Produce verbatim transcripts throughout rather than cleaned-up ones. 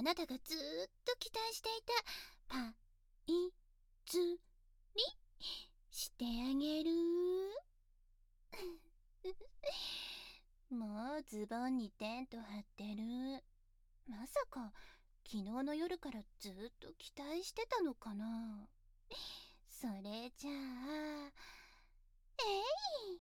なたがずーっと期待していたパイズリしてあげる。もうズボンにテント張ってる。まさか昨日の夜からずっと期待してたのかな。それじゃあ、えい。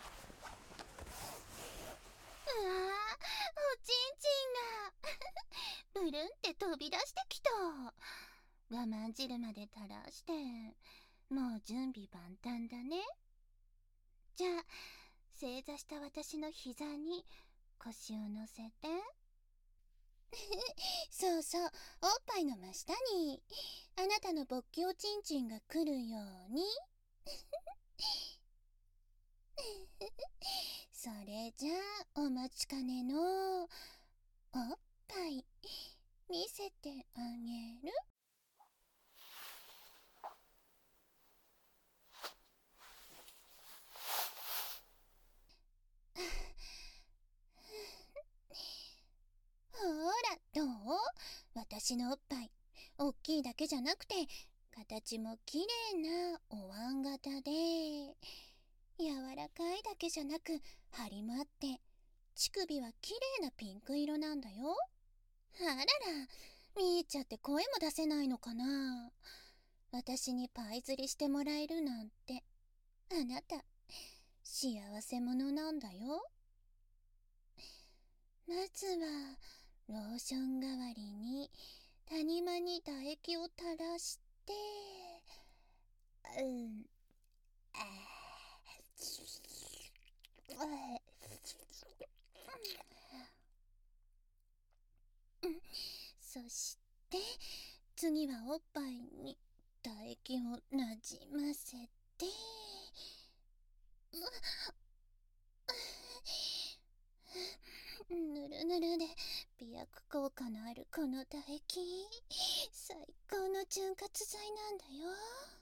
うわー、おちんちんがブルンって飛び出してきた。我慢汁まで垂らして、もう準備万端だね。じゃあ正座した私の膝に腰を乗せて。そうそう、おっぱいの真下にあなたの勃起おちんちんが来るように。それじゃあお待ちかねのおっぱい見せてあげる。ほらどう？私のおっぱいおっきいだけじゃなくて形もきれいなお椀型で、柔らかいだけじゃなく張りもあって乳首はきれいなピンク色なんだよ。あらら、見入っちゃって声も出せないのかな。私にパイ釣りしてもらえるなんて、あなた幸せ者なんだよ。まずはローション代わりに谷間に唾液を垂らして、うん、あそして次はおっぱいに唾液をなじませて、ぬるぬるで美薬効果のあるこの唾液、最高の潤滑剤なんだよ。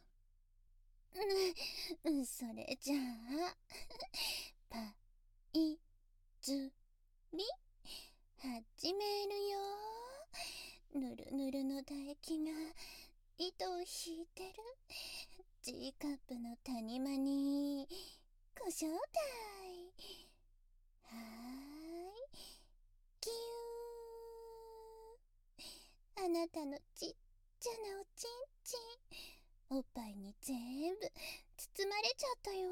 うん、それじゃあパイズリ始めるよ。ぬるぬるの唾液が糸を引いてる G カップの谷間にご招待。はーい、キュー。あなたのちっちゃなおちんちん、おっぱいに全部包まれちゃったよ。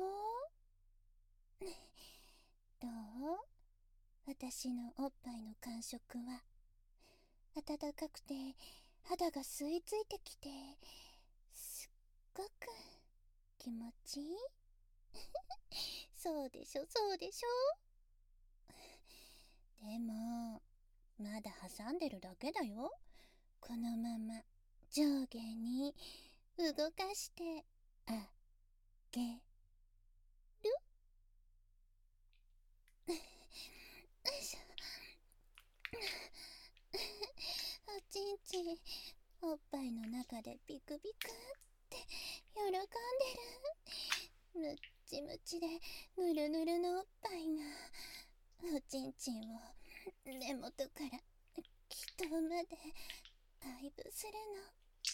どう？私のおっぱいの感触は暖かくて肌が吸い付いてきてすっごく気持ちいい。そうでしょそうでしょ。でもまだ挟んでるだけだよ。このまま上下に動かしてあげる。おちんちんおっぱいの中でビクビクって喜んでる。むっちむちでぬるぬるのおっぱいがおちんちんを根元から気頭まで愛撫するの。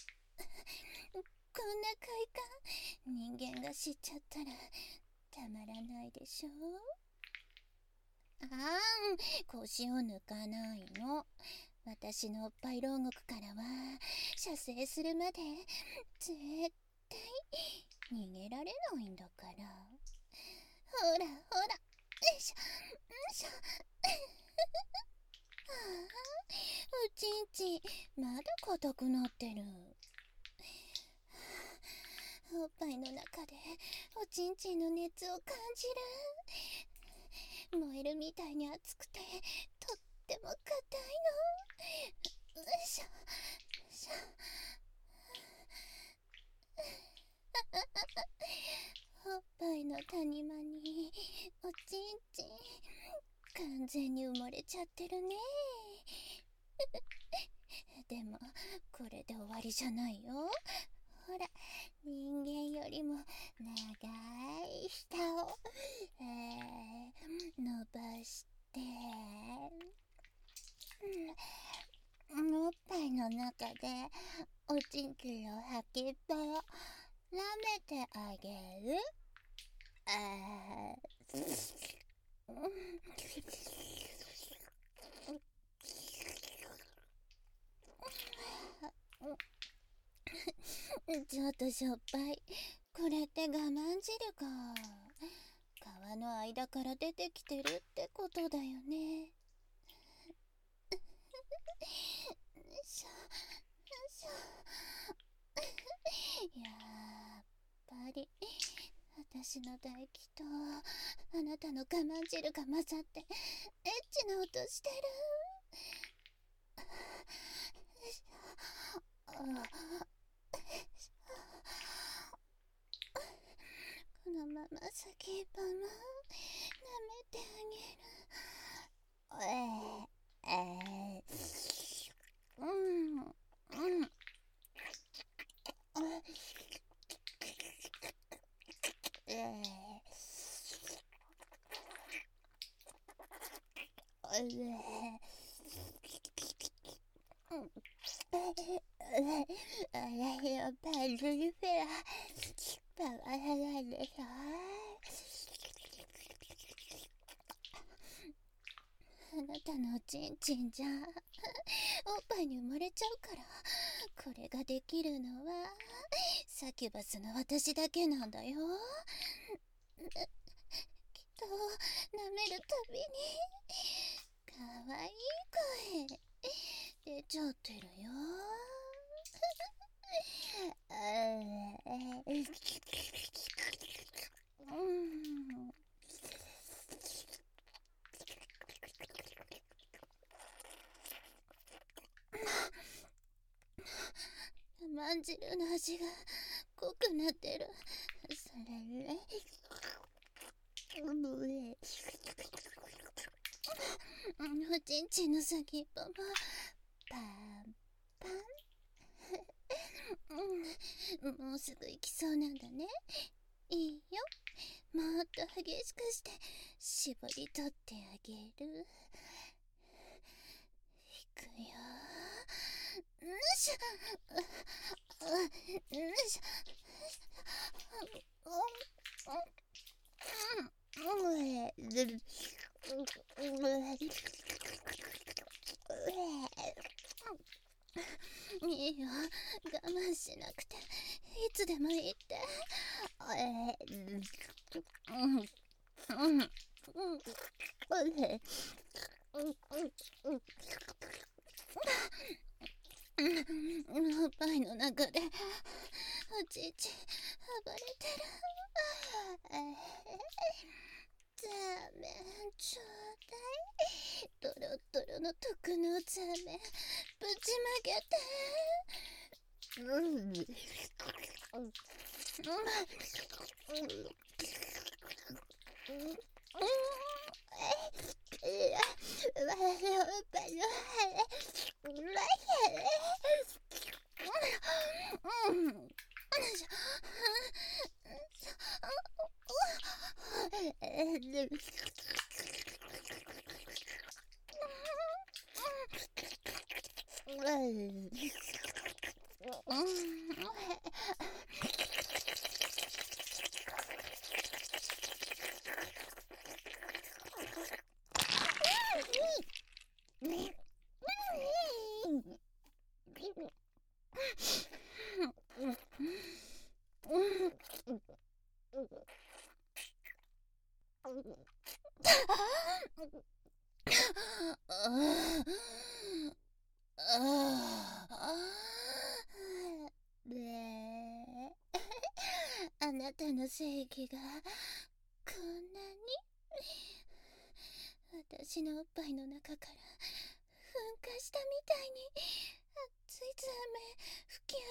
こんな快感人間が知っちゃったらたまらないでしょ。あーん、腰を抜かないの。私のおっぱい牢獄からは射精するまで絶対逃げられないんだから。ほらほら、よいしょよいしょ。ああ、おちんちんまだ硬くなってる。おっぱいの中でおちんちんの熱を感じる。燃えるみたいに熱くてとっても硬いの。よいしょよいしょ。おっぱいの谷間におちんちん完全に埋もれちゃってるね。でもこれで終わりじゃないよ。ほら、人間よりも長い舌を、えー、伸ばして、うん、おっ中でおちんちんを先っぽを舐めてあげる。あーちょっとしょっぱい。これって我慢汁か。皮の間から出てきてるってことだよね。よいしょよいしょ。やっぱり私の唾液とあなたの我慢汁が混ざってエッチな音してる。このまま先っぽも舐めてあげる。えー、えー、うんうんえーやっぱりルリフェラたまらないでしょ。あなたのおちんちんじゃおっぱいに生まれちゃうから、これができるのはサキュバスの私だけなんだよ。きっと舐めるたびにかわいい声出ちゃってるよ。うんまんじるの味が濃くなってる。それね、おちんちんの先っぽもパンパンもうすぐ行きそうなんだね。いいよ、もっと激しくして絞り取ってあげる。いくよ。よいしょよいしょ。いいよ、我慢しなくていつでもいいって。おっぱいの中でおちんちん暴れてる。ザーメンちょうだい。ドロドロの特のザーメンぶちまけて。うんねえ、あなたの正義がこんなに私のおっぱいの中から噴火したみたいに熱いザーメン吹き上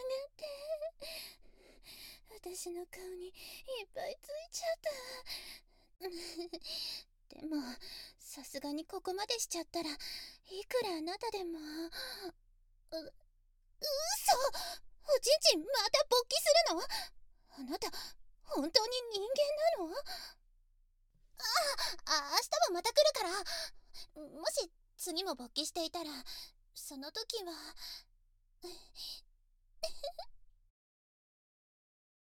がって私の顔にいっぱいついちゃった。でもさすがにここまでしちゃったらいくらあなたでもう、うそ、おちんちんまた勃起するの？あなた本当に人間なの？ああ、明日はまた来るから。もし次も勃起していたらその時は